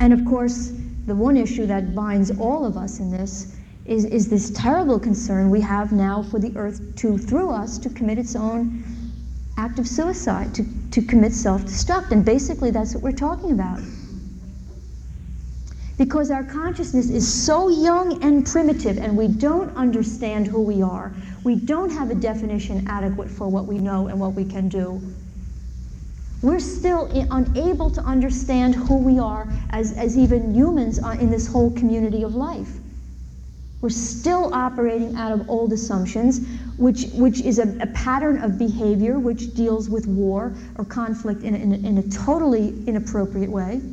And of course, the one issue that binds all of us in this is this terrible concern we have now for the earth to, through us, to commit its own act of suicide, to commit self-destruct. And basically that's what we're talking about. Because our consciousness is so young and primitive, and we don't understand who we are. We don't have a definition adequate for what we know and what we can do. We're still unable to understand who we are as even humans in this whole community of life. We're still operating out of old assumptions, which is a pattern of behavior which deals with war or conflict in a totally inappropriate way,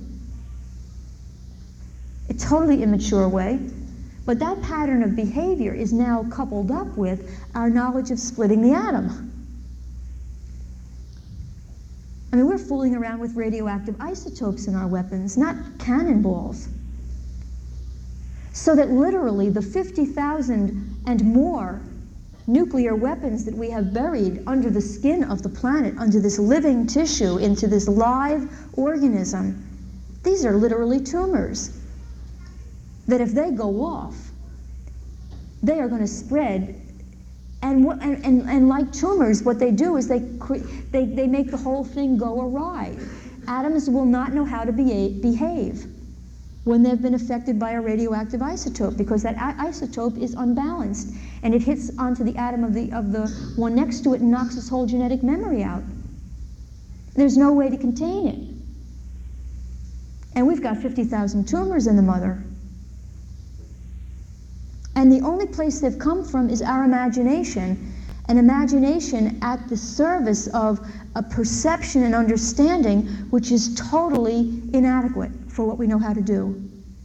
a totally immature way. But that pattern of behavior is now coupled up with our knowledge of splitting the atom. I mean, we're fooling around with radioactive isotopes in our weapons, not cannonballs. So that literally the 50,000 and more nuclear weapons that we have buried under the skin of the planet, under this living tissue, into this live organism, these are literally tumors that if they go off, they are going to spread. And like tumors, what they do is they make the whole thing go awry. Atoms will not know how to behave when they've been affected by a radioactive isotope, because that isotope is unbalanced, and it hits onto the atom of the one next to it and knocks its whole genetic memory out. There's no way to contain it. And we've got 50,000 tumors in the mother. And the only place they've come from is our imagination, an imagination at the service of a perception and understanding which is totally inadequate for what we know how to do.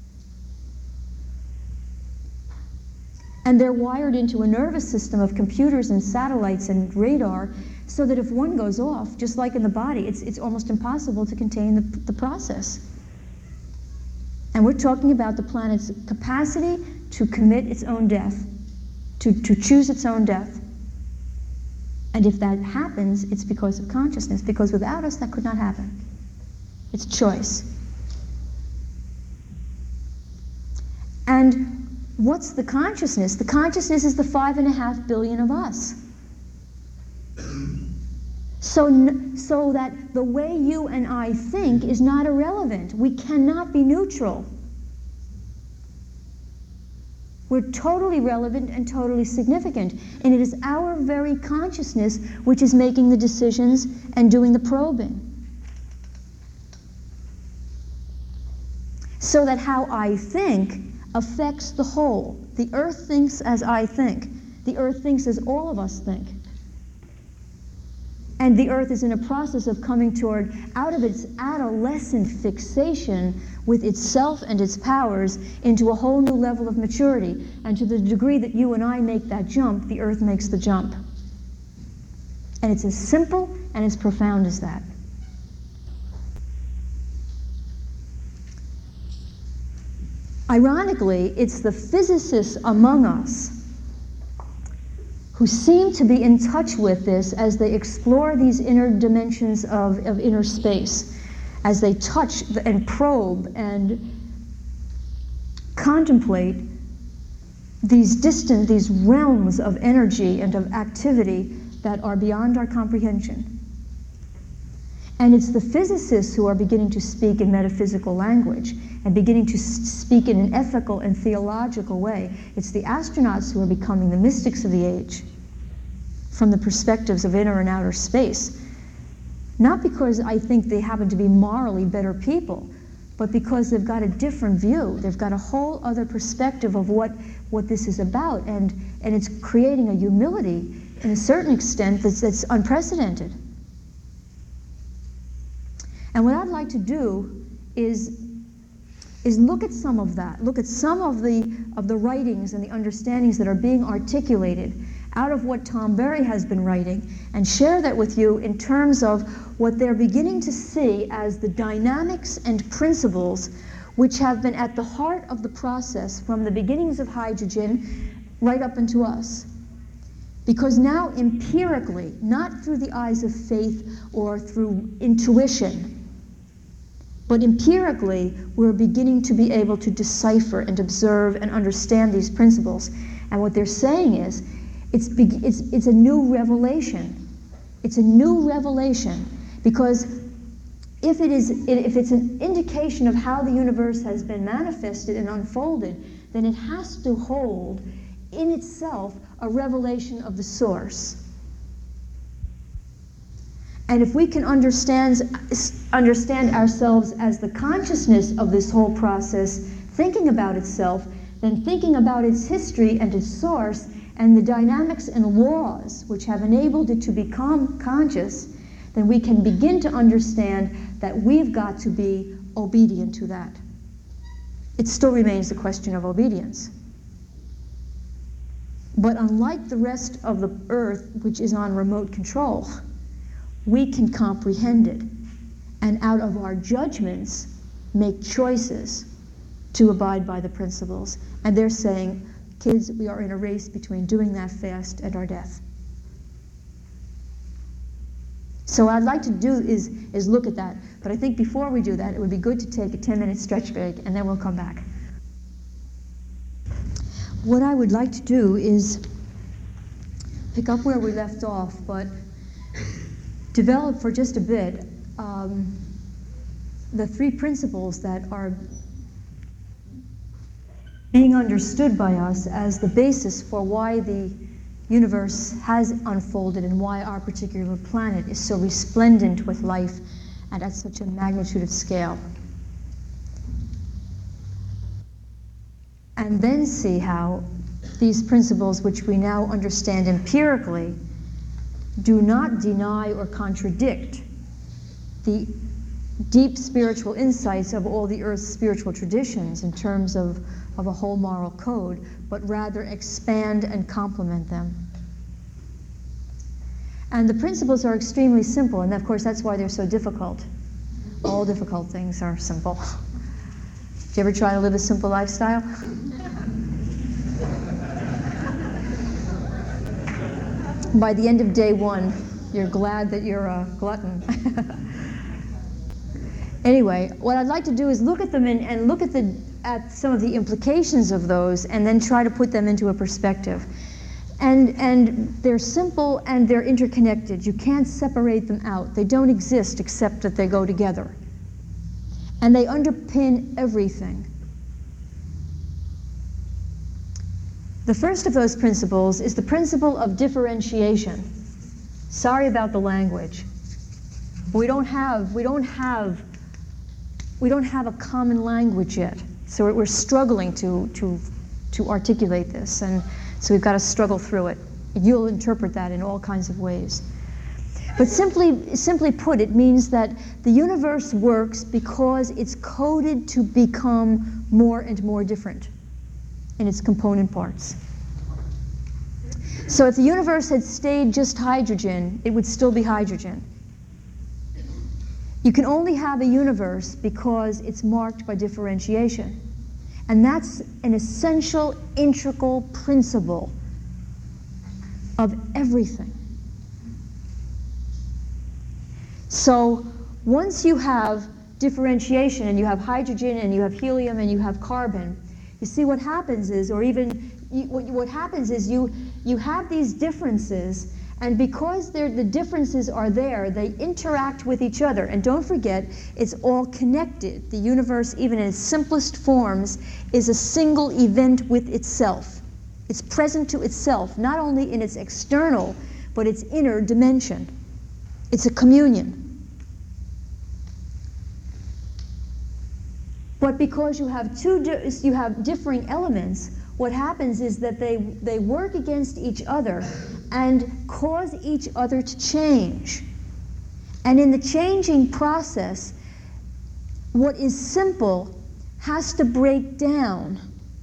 And they're wired into a nervous system of computers and satellites and radar, so that if one goes off, just like in the body, it's almost impossible to contain the process. And we're talking about the planet's capacity to commit its own death, to choose its own death. And if that happens, it's because of consciousness, because without us, that could not happen. It's choice. And what's the consciousness? The consciousness is the 5.5 billion of us. So that the way you and I think is not irrelevant. We cannot be neutral. We're totally relevant and totally significant. And it is our very consciousness which is making the decisions and doing the probing. So that how I think affects the whole. The earth thinks as I think. The earth thinks as all of us think. And the earth is in a process of coming out of its adolescent fixation with itself and its powers into a whole new level of maturity. And to the degree that you and I make that jump, the earth makes the jump. And it's as simple and as profound as that. Ironically, it's the physicists among us who seem to be in touch with this as they explore these inner dimensions of inner space, as they touch and probe and contemplate these realms of energy and of activity that are beyond our comprehension. And it's the physicists who are beginning to speak in metaphysical language and beginning to speak in an ethical and theological way. It's the astronauts who are becoming the mystics of the age from the perspectives of inner and outer space. Not because I think they happen to be morally better people, but because they've got a different view. They've got a whole other perspective of what this is about, and it's creating a humility in a certain extent that's unprecedented. And what I'd like to do is look at some of that, look at some of the writings and the understandings that are being articulated out of what Tom Berry has been writing, and share that with you in terms of what they're beginning to see as the dynamics and principles which have been at the heart of the process from the beginnings of hydrogen right up into us. Because now empirically, not through the eyes of faith or through intuition, But empirically, we're beginning to be able to decipher and observe and understand these principles. And what they're saying is, it's a new revelation. It's a new revelation, because if it's an indication of how the universe has been manifested and unfolded, then it has to hold in itself a revelation of the source. And if we can understand ourselves as the consciousness of this whole process, thinking about itself, then thinking about its history and its source, and the dynamics and laws which have enabled it to become conscious, then we can begin to understand that we've got to be obedient to that. It still remains a question of obedience. But unlike the rest of the earth, which is on remote control, we can comprehend it, and out of our judgments make choices to abide by the principles. And they're saying, kids, we are in a race between doing that fast and our death. So what I'd like to do is look at that. But I think before we do that, it would be good to take a 10-minute stretch break, and then we'll come back. What I would like to do is pick up where we left off, but develop for just a bit the three principles that are being understood by us as the basis for why the universe has unfolded and why our particular planet is so resplendent with life and at such a magnitude of scale. And then see how these principles, which we now understand empirically, do not deny or contradict the deep spiritual insights of all the Earth's spiritual traditions in terms of a whole moral code, but rather expand and complement them. And the principles are extremely simple, and of course that's why they're so difficult. All difficult things are simple. Did you ever try to live a simple lifestyle? By the end of day one, you're glad that you're a glutton. Anyway, what I'd like to do is look at them and look at some of the implications of those, and then try to put them into a perspective. And they're simple and they're interconnected. You can't separate them out. They don't exist except that they go together. And they underpin everything. The first of those principles is the principle of differentiation. Sorry about the language. We don't have a common language yet. So we're struggling to articulate this, and so we've got to struggle through it. You'll interpret that in all kinds of ways. But simply put, it means that the universe works because it's coded to become more and more different in its component parts. So if the universe had stayed just hydrogen, it would still be hydrogen. You can only have a universe because it's marked by differentiation. And that's an essential, integral principle of everything. So once you have differentiation and you have hydrogen and you have helium and you have carbon, you see what happens is, what happens is you have these differences, and because the differences are there, they interact with each other. And don't forget, it's all connected. The universe, even in its simplest forms, is a single event with itself. It's present to itself, not only in its external, but its inner dimension. It's a communion. But because you have differing elements, what happens is that they work against each other and cause each other to change. And in the changing process, what is simple has to break down.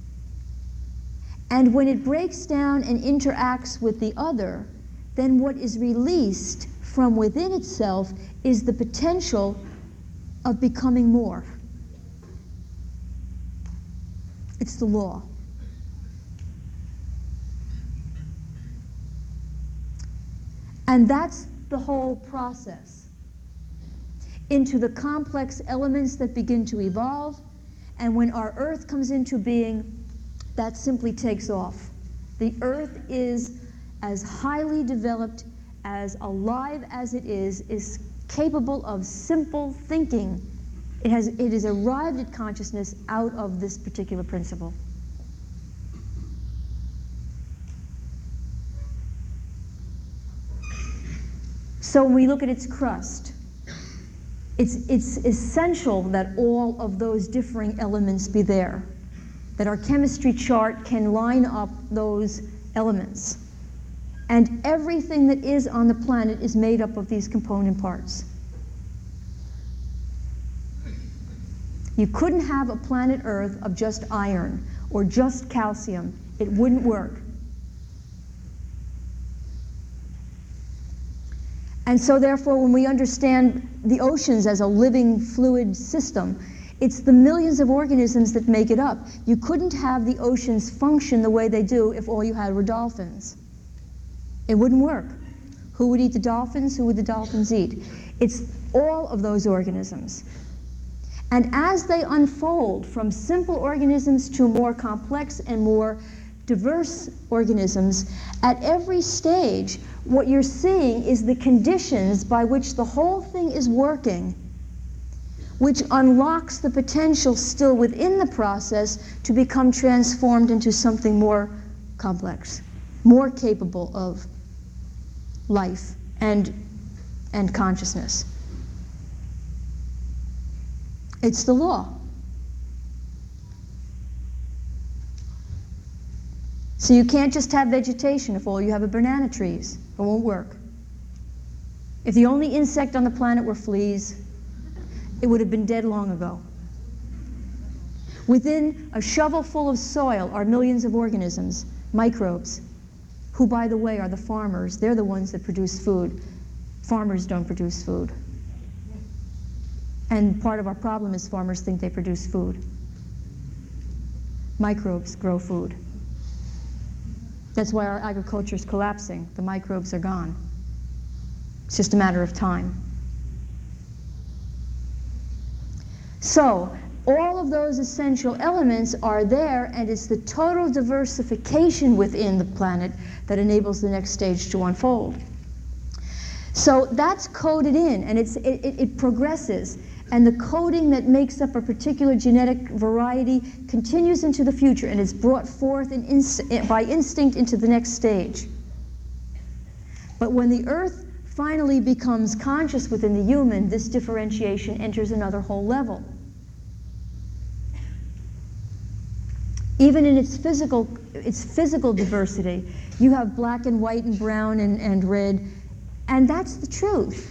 And when it breaks down and interacts with the other, then what is released from within itself is the potential of becoming more. It's the law. And that's the whole process. into the complex elements that begin to evolve, and when our Earth comes into being, that simply takes off. The Earth is as highly developed, as alive as it is capable of simple thinking. It has arrived at consciousness out of this particular principle. So when we look at its crust, it's essential that all of those differing elements be there, that our chemistry chart can line up those elements. And everything that is on the planet is made up of these component parts. You couldn't have a planet Earth of just iron or just calcium. It wouldn't work. And so therefore, when we understand the oceans as a living fluid system, it's the millions of organisms that make it up. You couldn't have the oceans function the way they do if all you had were dolphins. It wouldn't work. Who would eat the dolphins? Who would the dolphins eat? It's all of those organisms. And as they unfold from simple organisms to more complex and more diverse organisms, at every stage, what you're seeing is the conditions by which the whole thing is working, which unlocks the potential still within the process to become transformed into something more complex, more capable of life and consciousness. It's the law. So you can't just have vegetation if all you have are banana trees. It won't work. If the only insect on the planet were fleas, it would have been dead long ago. Within a shovelful of soil are millions of organisms, microbes, who, by the way, are the farmers. They're the ones that produce food. Farmers don't produce food. And part of our problem is farmers think they produce food. Microbes grow food. That's why our agriculture is collapsing. The microbes are gone. It's just a matter of time. So, all of those essential elements are there, and it's the total diversification within the planet that enables the next stage to unfold. So that's coded in, and it progresses. And the coding that makes up a particular genetic variety continues into the future, and is brought forth by instinct into the next stage. But when the Earth finally becomes conscious within the human, this differentiation enters another whole level. Even in its physical diversity, you have black and white and brown and red, and that's the truth.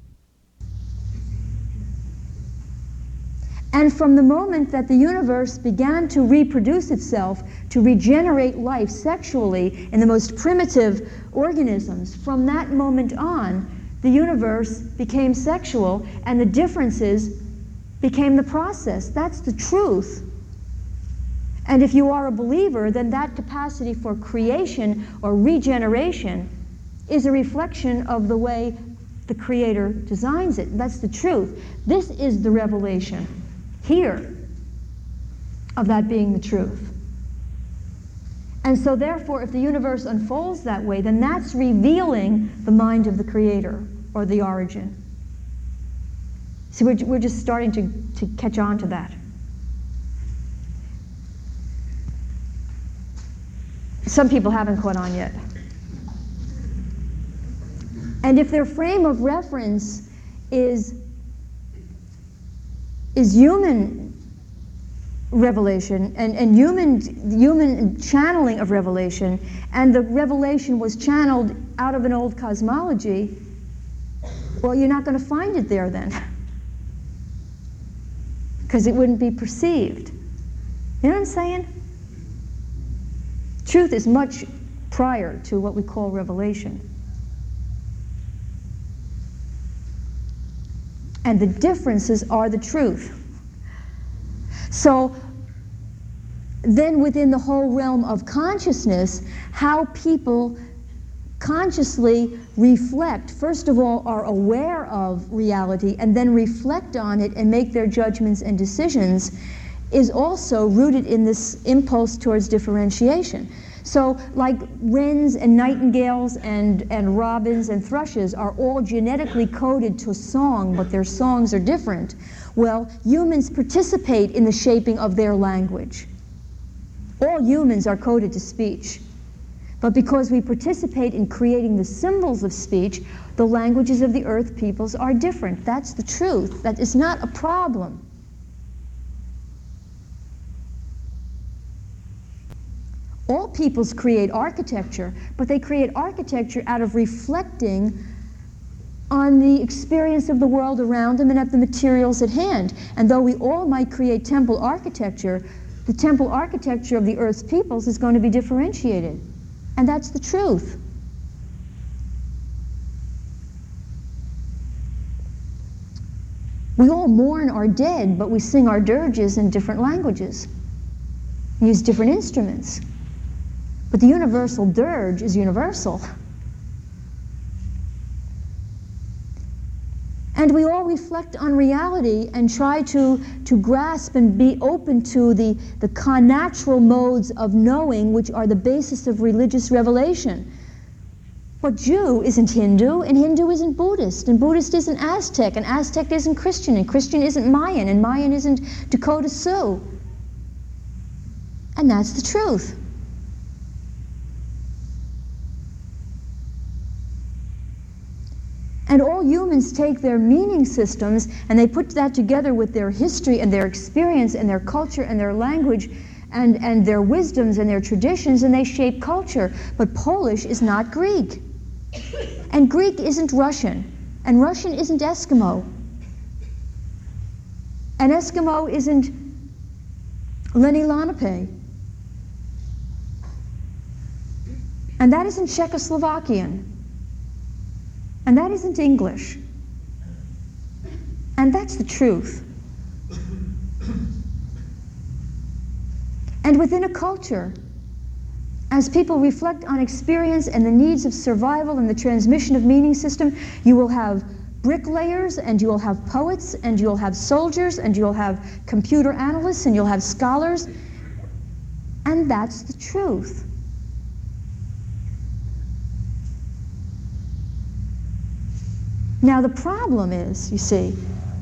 And from the moment that the universe began to reproduce itself, to regenerate life sexually in the most primitive organisms, from that moment on, the universe became sexual, and the differences became the process. That's the truth. And if you are a believer, then that capacity for creation or regeneration is a reflection of the way the Creator designs it. That's the truth. This is the revelation here of that being the truth. And so therefore, if the universe unfolds that way, then that's revealing the mind of the Creator, or the origin. So we're just starting to catch on to that. Some people haven't caught on yet. And if their frame of reference is human revelation and human channeling of revelation, and the revelation was channeled out of an old cosmology, well, you're not going to find it there then, because it wouldn't be perceived. You know what I'm saying? Truth is much prior to what we call revelation. And the differences are the truth. So then within the whole realm of consciousness, how people consciously reflect, first of all, are aware of reality, and then reflect on it and make their judgments and decisions, is also rooted in this impulse towards differentiation. So like wrens and nightingales and robins and thrushes are all genetically coded to song, but their songs are different. Well, humans participate in the shaping of their language. All humans are coded to speech. But because we participate in creating the symbols of speech, the languages of the earth peoples are different. That's the truth. That is not a problem. All peoples create architecture, but they create architecture out of reflecting on the experience of the world around them and of the materials at hand. And though we all might create temple architecture, the temple architecture of the earth's peoples is going to be differentiated. And that's the truth. We all mourn our dead, but we sing our dirges in different languages, use different instruments. But the universal dirge is universal. And we all reflect on reality and try to grasp and be open to the connatural modes of knowing, which are the basis of religious revelation. But Jew isn't Hindu, and Hindu isn't Buddhist, and Buddhist isn't Aztec, and Aztec isn't Christian, and Christian isn't Mayan, and Mayan isn't Dakota Sioux. And that's the truth. And all humans take their meaning systems and they put that together with their history and their experience and their culture and their language and their wisdoms and their traditions, and they shape culture. But Polish is not Greek. And Greek isn't Russian. And Russian isn't Eskimo. And Eskimo isn't Lenny Lenape. And that isn't Czechoslovakian. And that isn't English. And that's the truth. And within a culture, as people reflect on experience and the needs of survival and the transmission of meaning system, you will have bricklayers, and you will have poets, and you'll have soldiers, and you'll have computer analysts, and you'll have scholars. And that's the truth. Now the problem is, you see,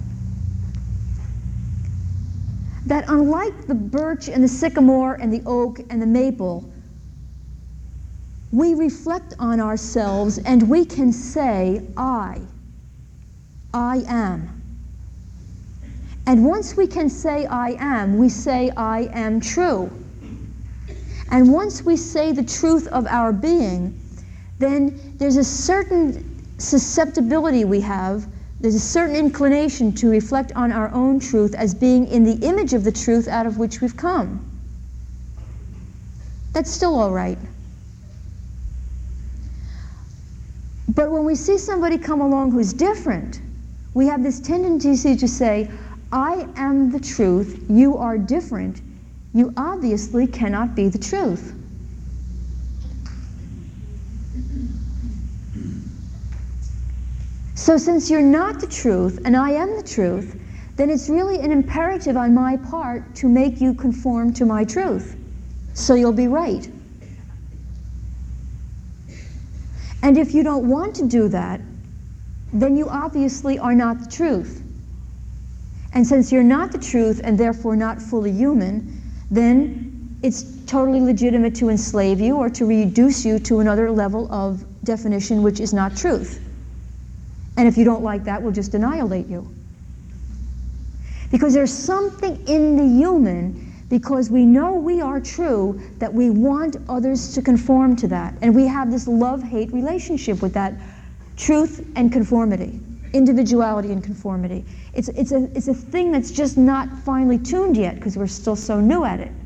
that unlike the birch and the sycamore and the oak and the maple, we reflect on ourselves and we can say, I am. And once we can say I am, we say I am true. And once we say the truth of our being, then there's a certain susceptibility we have, there's a certain inclination to reflect on our own truth as being in the image of the truth out of which we've come. That's still all right. But when we see somebody come along who's different, we have this tendency to say, I am the truth, you are different, you obviously cannot be the truth. So since you're not the truth, and I am the truth, then it's really an imperative on my part to make you conform to my truth, so you'll be right. And if you don't want to do that, then you obviously are not the truth. And since you're not the truth, and therefore not fully human, then it's totally legitimate to enslave you or to reduce you to another level of definition which is not truth. And if you don't like that, we'll just annihilate you. Because there's something in the human, because we know we are true, that we want others to conform to that. And we have this love-hate relationship with that truth and conformity, individuality and conformity. It's a thing that's just not finely tuned yet, because we're still so new at it.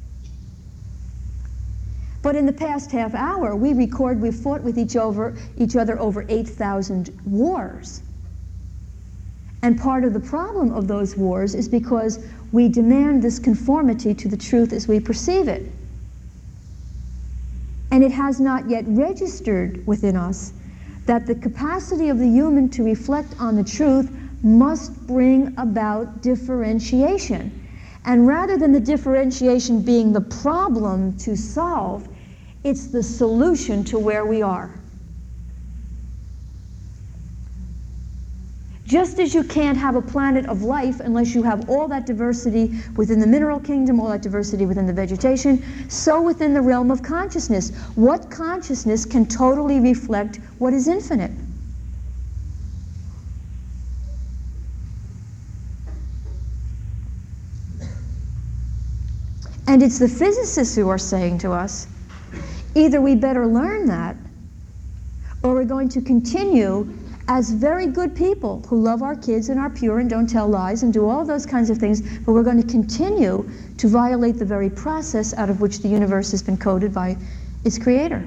But in the past half hour, we've fought with each other over 8,000 wars. And part of the problem of those wars is because we demand this conformity to the truth as we perceive it. And it has not yet registered within us that the capacity of the human to reflect on the truth must bring about differentiation. And rather than the differentiation being the problem to solve, it's the solution to where we are. Just as you can't have a planet of life unless you have all that diversity within the mineral kingdom, all that diversity within the vegetation, so within the realm of consciousness. What consciousness can totally reflect what is infinite? And it's the physicists who are saying to us, either we better learn that, or we're going to continue as very good people who love our kids and are pure and don't tell lies and do all those kinds of things, but we're going to continue to violate the very process out of which the universe has been coded by its creator.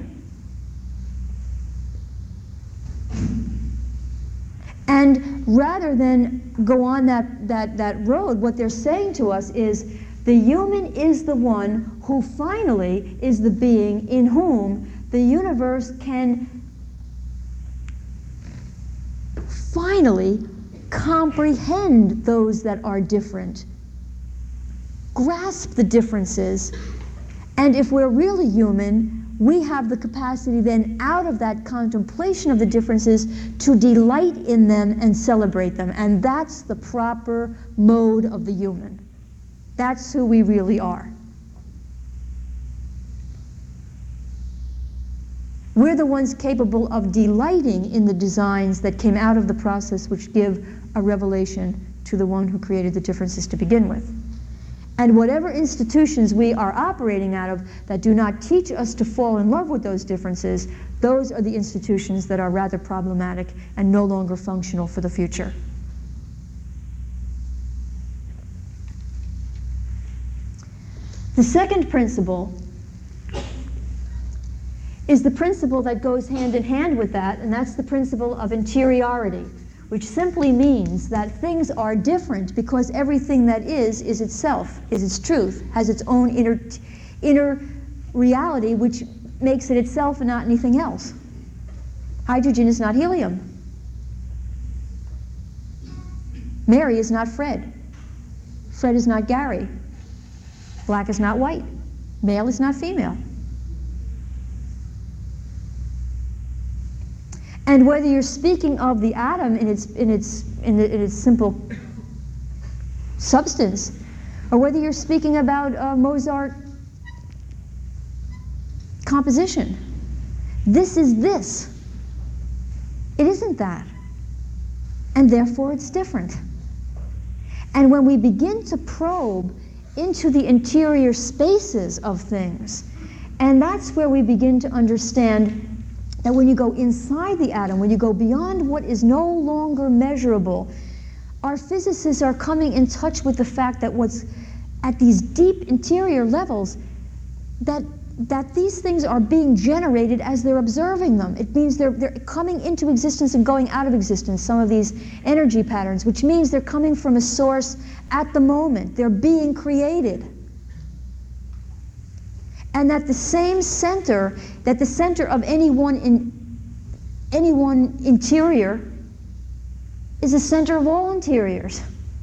And rather than go on that road, what they're saying to us is the human is the one who finally is the being in whom the universe can finally comprehend those that are different, grasp the differences, and if we're really human, we have the capacity then, out of that contemplation of the differences, to delight in them and celebrate them. And that's the proper mode of the human. That's who we really are. We're the ones capable of delighting in the designs that came out of the process, which give a revelation to the one who created the differences to begin with. And whatever institutions we are operating out of that do not teach us to fall in love with those differences, those are the institutions that are rather problematic and no longer functional for the future. The second principle is the principle that goes hand in hand with that, and that's the principle of interiority, which simply means that things are different because everything that is itself, is its truth, has its own inner reality, which makes it itself and not anything else. Hydrogen is not helium. Mary is not Fred. Fred is not Gary. Black is not white. Male is not female. And whether you're speaking of the atom in its simple substance, or whether you're speaking about Mozart composition, this is this. It isn't that. And therefore it's different. And when we begin to probe into the interior spaces of things, and that's where we begin to understand that when you go inside the atom, when you go beyond what is no longer measurable, our physicists are coming in touch with the fact that what's at these deep interior levels, that these things are being generated as they're observing them. It means they're coming into existence and going out of existence, some of these energy patterns, which means they're coming from a source at the moment. They're being created. And that the same center, that the center of any one interior is the center of all interiors.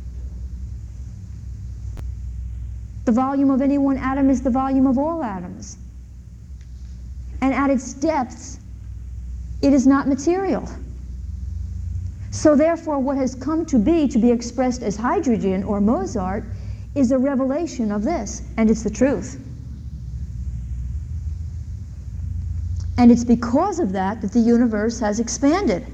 The volume of any one atom is the volume of all atoms. And at its depths, it is not material. So therefore, what has come to be expressed as hydrogen or Mozart is a revelation of this, and it's the truth. And it's because of that that the universe has expanded.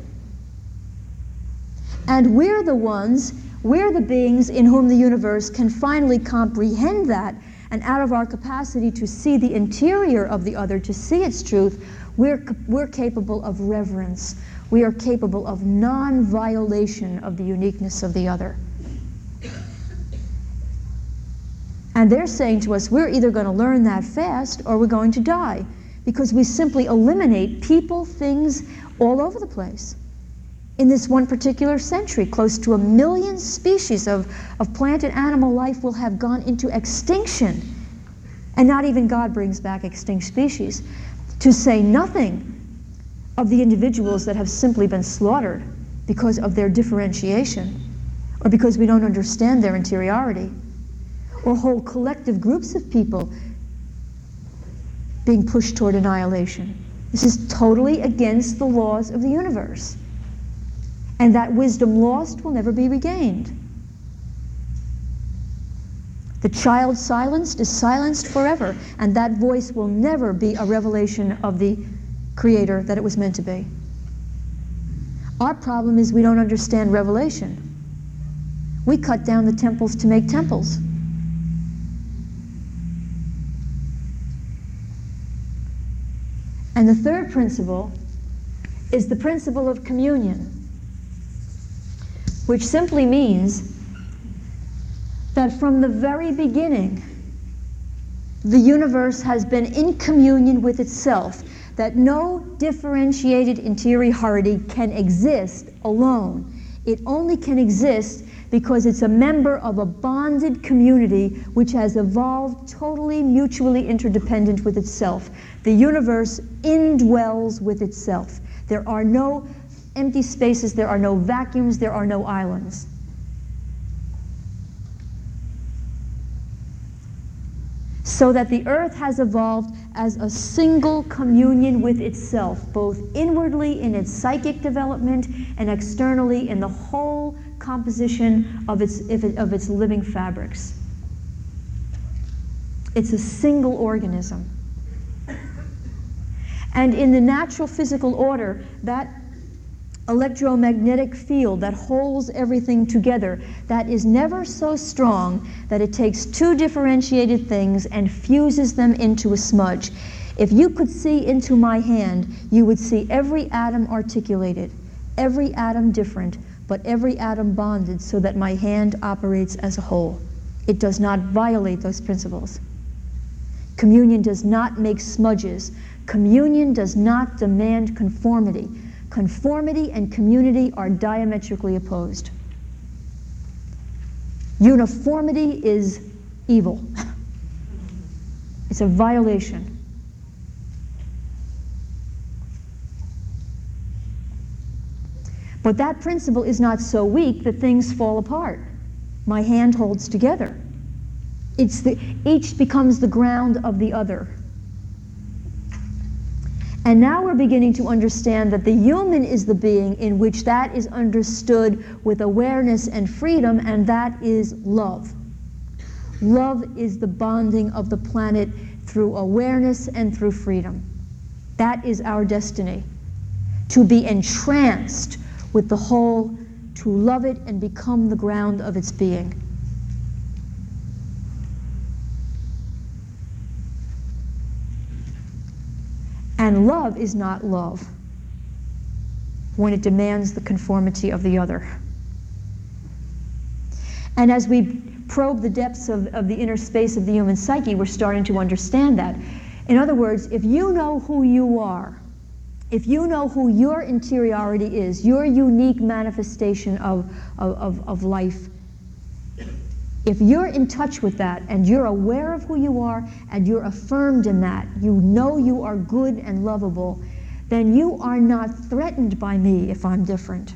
And we're the beings in whom the universe can finally comprehend that, and out of our capacity to see the interior of the other, to see its truth, we're capable of reverence. We are capable of non-violation of the uniqueness of the other. And they're saying to us, we're either going to learn that fast or we're going to die, because we simply eliminate people, things all over the place. In this one particular century, close to 1 million species of plant and animal life will have gone into extinction. And not even God brings back extinct species. To say nothing of the individuals that have simply been slaughtered because of their differentiation, or because we don't understand their interiority, or whole collective groups of people being pushed toward annihilation. This is totally against the laws of the universe. And that wisdom lost will never be regained. The child silenced is silenced forever, and that voice will never be a revelation of the Creator that it was meant to be. Our problem is we don't understand revelation. We cut down the temples to make temples. And the third principle is the principle of communion, which simply means that from the very beginning, the universe has been in communion with itself, that no differentiated interiority can exist alone. It only can exist because it's a member of a bonded community which has evolved totally mutually interdependent with itself. The universe indwells with itself. There are no empty spaces, there are no vacuums, there are no islands. So that the earth has evolved as a single communion with itself, both inwardly in its psychic development and externally in the whole composition of its living fabrics. It's a single organism. And in the natural physical order, that electromagnetic field that holds everything together, that is never so strong that it takes two differentiated things and fuses them into a smudge. If you could see into my hand, you would see every atom articulated, every atom different, but every atom bonded so that my hand operates as a whole. It does not violate those principles. Communion does not make smudges. Communion does not demand conformity. Conformity and community are diametrically opposed. Uniformity is evil. It's a violation. But that principle is not so weak that things fall apart. My hand holds together. Each becomes the ground of the other. And now we're beginning to understand that the human is the being in which that is understood with awareness and freedom, and that is love. Love is the bonding of the planet through awareness and through freedom. That is our destiny. To be entranced with the whole, to love it and become the ground of its being. And love is not love when it demands the conformity of the other. And as we probe the depths of the inner space of the human psyche, we're starting to understand that. In other words, if you know who you are, if you know who your interiority is, your unique manifestation of life, if you're in touch with that and you're aware of who you are and you're affirmed in that, you know you are good and lovable, then you are not threatened by me if I'm different.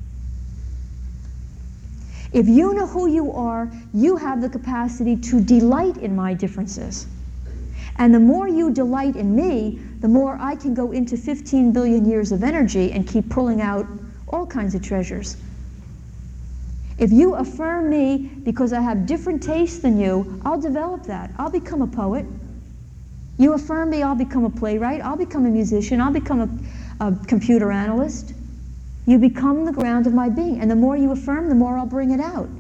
If you know who you are, you have the capacity to delight in my differences. And the more you delight in me, the more I can go into 15 billion years of energy and keep pulling out all kinds of treasures. If you affirm me because I have different tastes than you, I'll develop that. I'll become a poet. You affirm me, I'll become a playwright. I'll become a musician. I'll become a computer analyst. You become the ground of my being. And the more you affirm, the more I'll bring it out.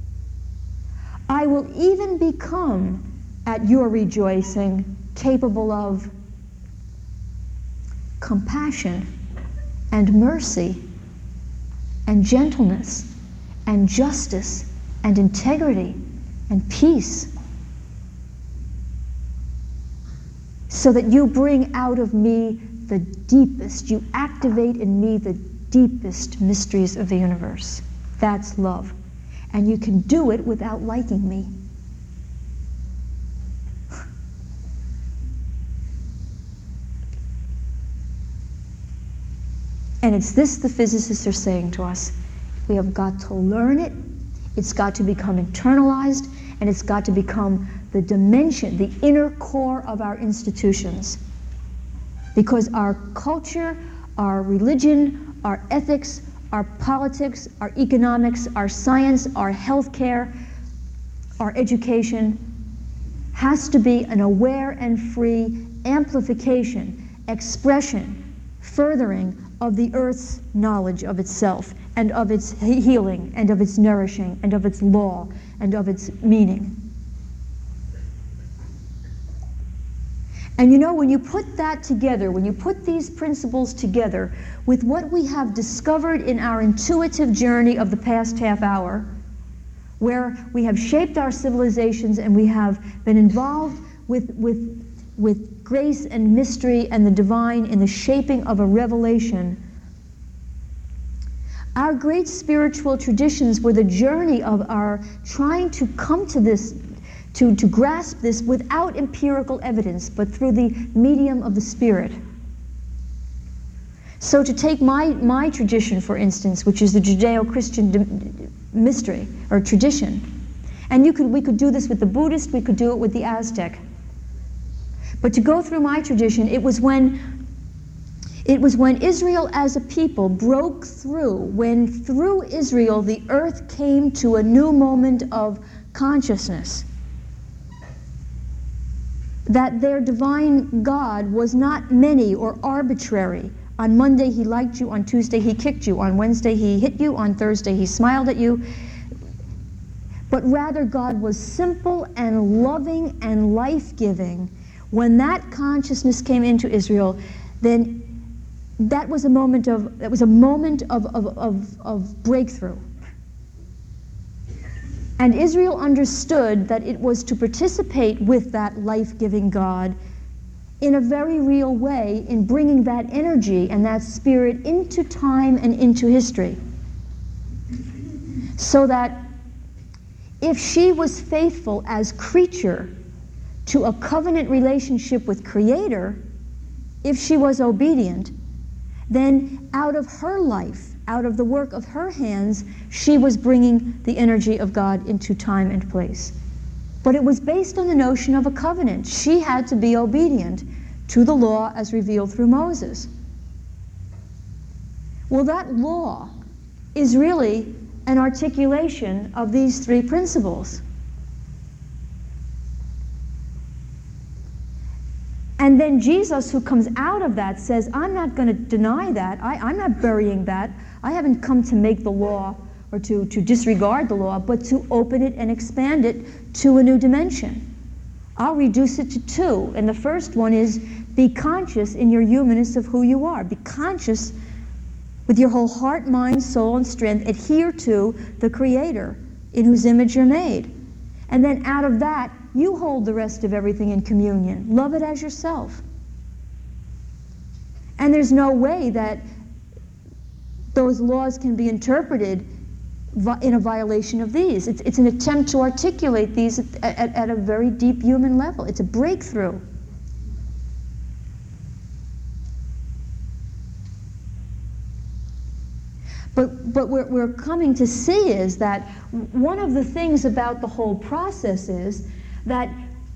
I will even become, at your rejoicing, capable of compassion and mercy and gentleness and justice and integrity and peace, so that you bring out of me the deepest, you activate in me the deepest mysteries of the universe. That's love. And you can do it without liking me. And it's this the physicists are saying to us. We have got to learn it, it's got to become internalized, and it's got to become the dimension, the inner core of our institutions. Because our culture, our religion, our ethics, our politics, our economics, our science, our healthcare, our education has to be an aware and free amplification, expression, furthering of the earth's knowledge of itself and of its healing and of its nourishing and of its law and of its meaning. And you know, when you put that together, when you put these principles together with what we have discovered in our intuitive journey of the past half hour, where we have shaped our civilizations and we have been involved with grace and mystery and the divine in the shaping of a revelation, our great spiritual traditions were the journey of our trying to come to this, to grasp this without empirical evidence, but through the medium of the Spirit. So to take my tradition, for instance, which is the Judeo-Christian mystery or tradition, and we could do this with the Buddhist, we could do it with the Aztec. But to go through my tradition, it was when Israel as a people broke through, when through Israel the earth came to a new moment of consciousness, that their divine God was not many or arbitrary. On Monday he liked you, on Tuesday he kicked you, on Wednesday he hit you, on Thursday he smiled at you. But rather God was simple and loving and life-giving. When that consciousness came into Israel, then that was a moment of breakthrough. And Israel understood that it was to participate with that life-giving God in a very real way in bringing that energy and that spirit into time and into history. So that if she was faithful as creature to a covenant relationship with Creator, if she was obedient, then out of her life, out of the work of her hands, she was bringing the energy of God into time and place. But it was based on the notion of a covenant. She had to be obedient to the law as revealed through Moses. Well, that law is really an articulation of these three principles. And then Jesus, who comes out of that, says, I'm not going to deny that. I'm not burying that. I haven't come to make the law or to disregard the law, but to open it and expand it to a new dimension. I'll reduce it to two. And the first one is, be conscious in your humanness of who you are. Be conscious with your whole heart, mind, soul, and strength. Adhere to the Creator in whose image you're made. And then out of that, you hold the rest of everything in communion. Love it as yourself. And there's no way that those laws can be interpreted in a violation of these. It's an attempt to articulate these at a very deep human level. It's a breakthrough. But what we're coming to see is that one of the things about the whole process is that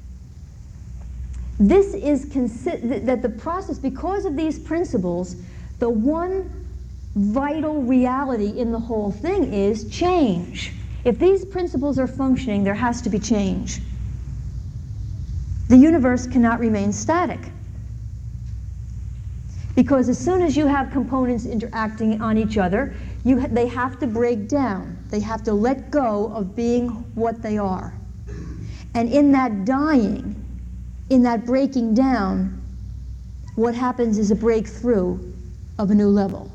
this is that the process, because of these principles, the one vital reality in the whole thing is change. If these principles are functioning, there has to be change. The universe cannot remain static. Because as soon as you have components interacting on each other, they have to break down. They have to let go of being what they are. And in that dying, in that breaking down, what happens is a breakthrough of a new level.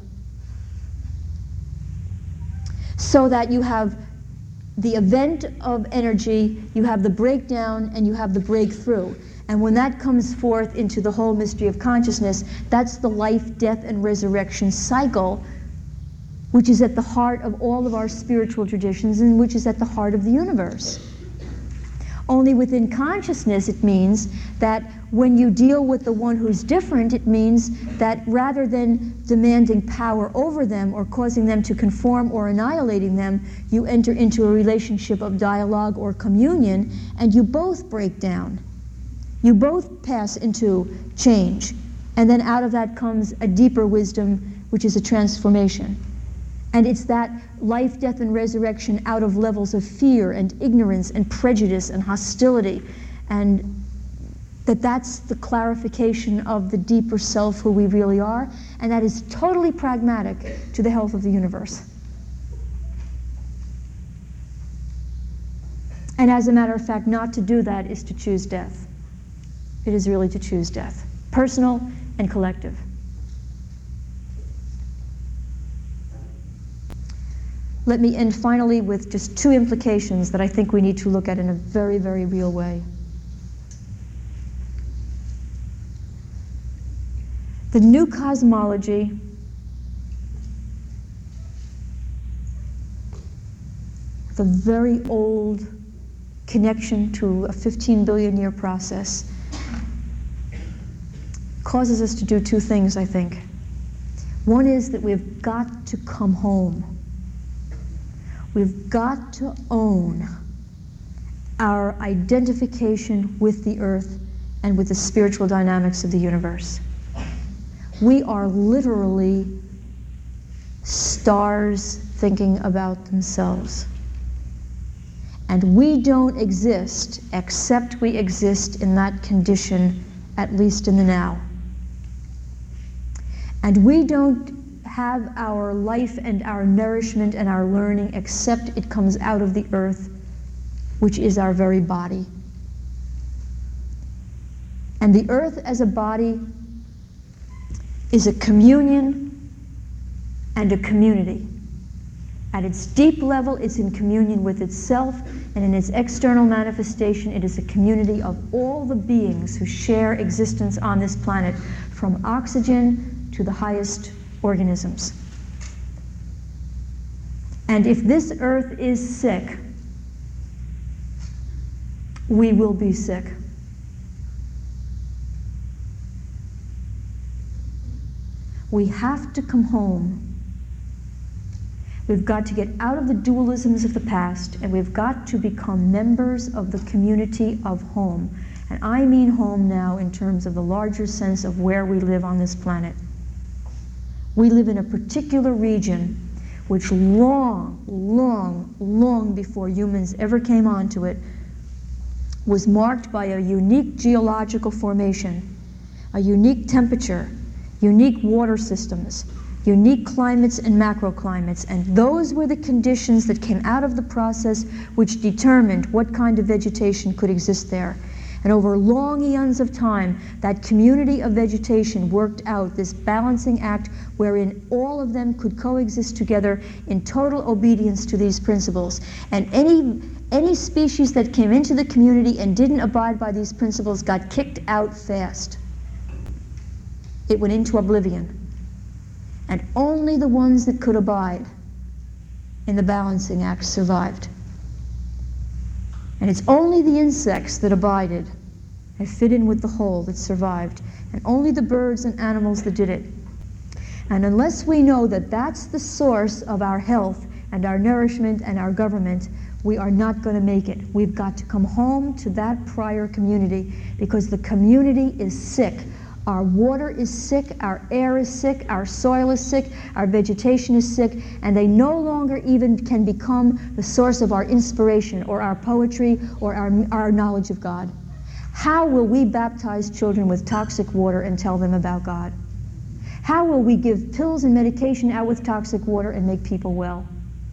So that you have the event of energy, you have the breakdown, and you have the breakthrough. And when that comes forth into the whole mystery of consciousness, that's the life, death, and resurrection cycle, which is at the heart of all of our spiritual traditions and which is at the heart of the universe. Only within consciousness it means that when you deal with the one who's different, it means that rather than demanding power over them or causing them to conform or annihilating them, you enter into a relationship of dialogue or communion, and you both break down. You both pass into change. And then out of that comes a deeper wisdom, which is a transformation. And it's that life, death, and resurrection out of levels of fear and ignorance and prejudice and hostility, and that's the clarification of the deeper self, who we really are, and that is totally pragmatic to the health of the universe. And as a matter of fact, not to do that is to choose death. It is really to choose death, personal and collective. Let me end finally with just two implications that I think we need to look at in a very, very real way. The new cosmology the very old connection to a 15 billion year process causes us to do two things, I think. One is that we've got to come home. We've got to own our identification with the earth and with the spiritual dynamics of the universe. We are literally stars thinking about themselves. And we don't exist except we exist in that condition, at least in the now. And we don't have our life and our nourishment and our learning except it comes out of the earth, which is our very body. And the earth as a body is a communion and a community. At its deep level, it's in communion with itself, and in its external manifestation, it is a community of all the beings who share existence on this planet, from oxygen to the highest organisms. And if this earth is sick, we will be sick. We have to come home. We've got to get out of the dualisms of the past, and we've got to become members of the community of home. And I mean home now in terms of the larger sense of where we live on this planet. We live in a particular region which long, long, long before humans ever came onto it was marked by a unique geological formation, a unique temperature, unique water systems, unique climates and macroclimates, and those were the conditions that came out of the process which determined what kind of vegetation could exist there. And over long eons of time, that community of vegetation worked out this balancing act wherein all of them could coexist together in total obedience to these principles. And any species that came into the community and didn't abide by these principles got kicked out fast. It went into oblivion. And only the ones that could abide in the balancing act survived. And it's only the insects that abided and fit in with the whole that survived, and only the birds and animals that did it. And unless we know that that's the source of our health and our nourishment and our government, we are not going to make it. We've got to come home to that prior community, because the community is sick. Our water is sick, our air is sick, our soil is sick, our vegetation is sick, and they no longer even can become the source of our inspiration or our poetry or our knowledge of God. How will we baptize children with toxic water and tell them about God? How will we give pills and medication out with toxic water and make people well?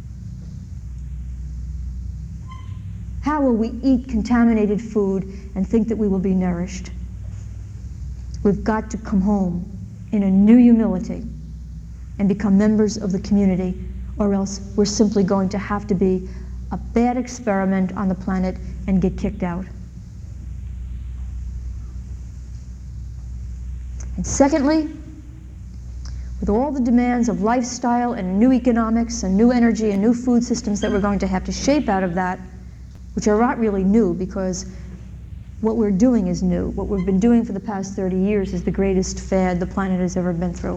How will we eat contaminated food and think that we will be nourished? We've got to come home in a new humility and become members of the community, or else we're simply going to have to be a bad experiment on the planet and get kicked out. And secondly, with all the demands of lifestyle and new economics and new energy and new food systems that we're going to have to shape out of that, which are not really new because what we're doing is new. What we've been doing for the past 30 years is the greatest fad the planet has ever been through.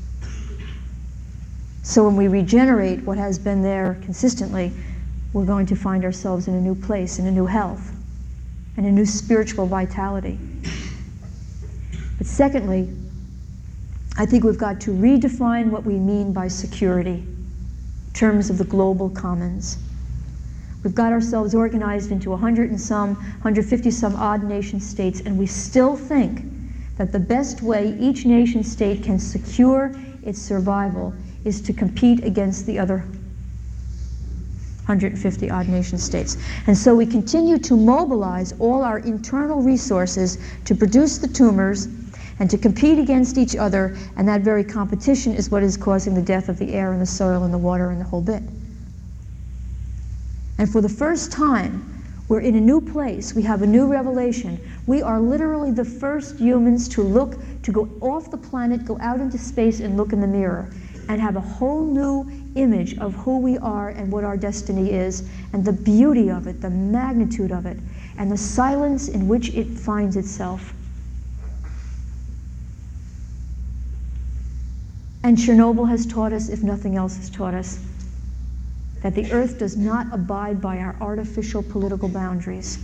So when we regenerate what has been there consistently, we're going to find ourselves in a new place, in a new health, and a new spiritual vitality. But secondly, I think we've got to redefine what we mean by security in terms of the global commons. We've got ourselves organized into 150 some odd nation states, and we still think that the best way each nation state can secure its survival is to compete against the other 150 odd nation states. And so we continue to mobilize all our internal resources to produce the tumors and to compete against each other, and that very competition is what is causing the death of the air and the soil and the water and the whole bit. And for the first time, we're in a new place. We have a new revelation. We are literally the first humans to go off the planet, go out into space and look in the mirror and have a whole new image of who we are and what our destiny is, and the beauty of it, the magnitude of it, and the silence in which it finds itself. And Chernobyl has taught us, if nothing else has taught us, that the earth does not abide by our artificial political boundaries.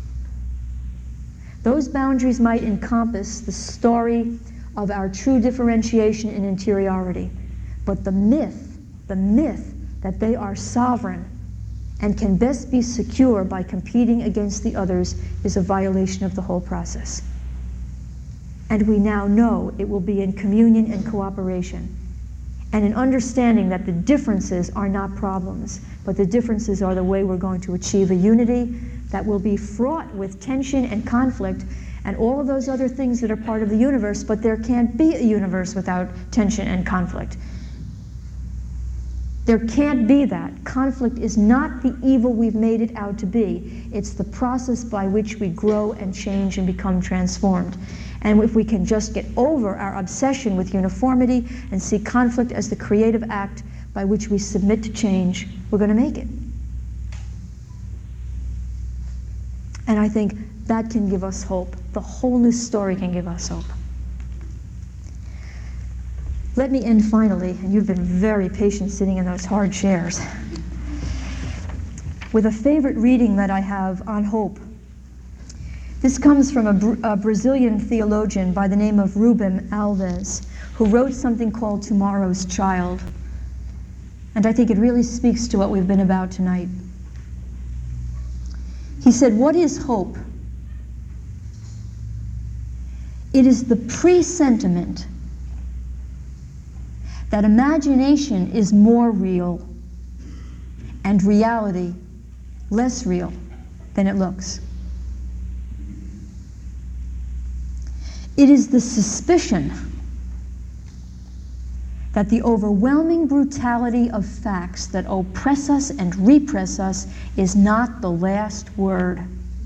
Those boundaries might encompass the story of our true differentiation and interiority, but the myth that they are sovereign and can best be secure by competing against the others is a violation of the whole process. And we now know it will be in communion and cooperation, and in understanding that the differences are not problems, but the differences are the way we're going to achieve a unity that will be fraught with tension and conflict and all of those other things that are part of the universe, but there can't be a universe without tension and conflict. There can't be that. Conflict is not the evil we've made it out to be. It's the process by which we grow and change and become transformed. And if we can just get over our obsession with uniformity and see conflict as the creative act by which we submit to change, we're going to make it. And I think that can give us hope. The whole new story can give us hope. Let me end finally, and you've been very patient sitting in those hard chairs, with a favorite reading that I have on hope. This comes from a Brazilian theologian by the name of Rubem Alves, who wrote something called Tomorrow's Child. And I think it really speaks to what we've been about tonight. He said, "What is hope? It is the presentiment that imagination is more real and reality less real than it looks. It is the suspicion that the overwhelming brutality of facts that oppress us and repress us is not the last word.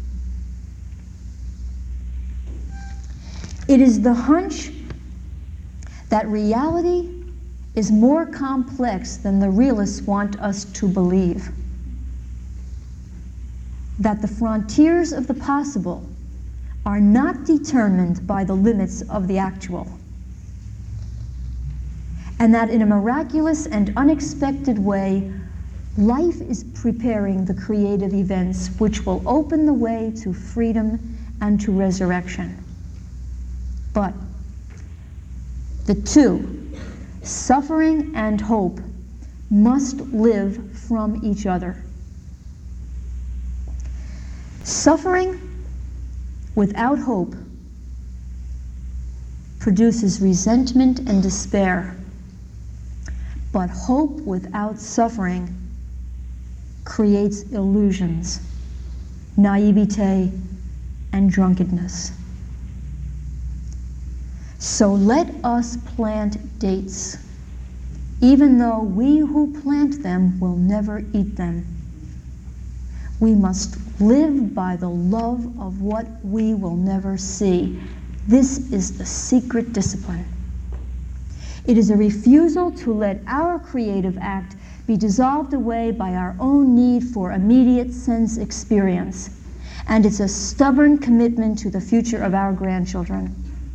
It is the hunch that reality is more complex than the realists want us to believe. That the frontiers of the possible are not determined by the limits of the actual. And that in a miraculous and unexpected way, life is preparing the creative events which will open the way to freedom and to resurrection. But the two, suffering and hope, must live from each other. Suffering without hope produces resentment and despair, but hope without suffering creates illusions, naivete, and drunkenness. So let us plant dates, even though we who plant them will never eat them. We must live by the love of what we will never see. This is the secret discipline. It is a refusal to let our creative act be dissolved away by our own need for immediate sense experience. And it's a stubborn commitment to the future of our grandchildren.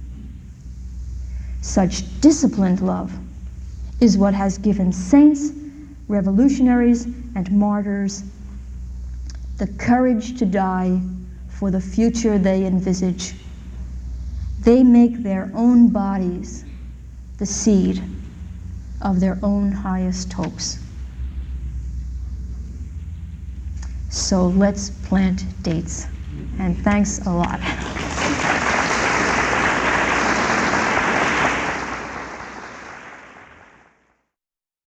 Such disciplined love is what has given saints, revolutionaries, and martyrs the courage to die for the future they envisage. They make their own bodies the seed of their own highest hopes. So let's plant dates. And thanks a lot.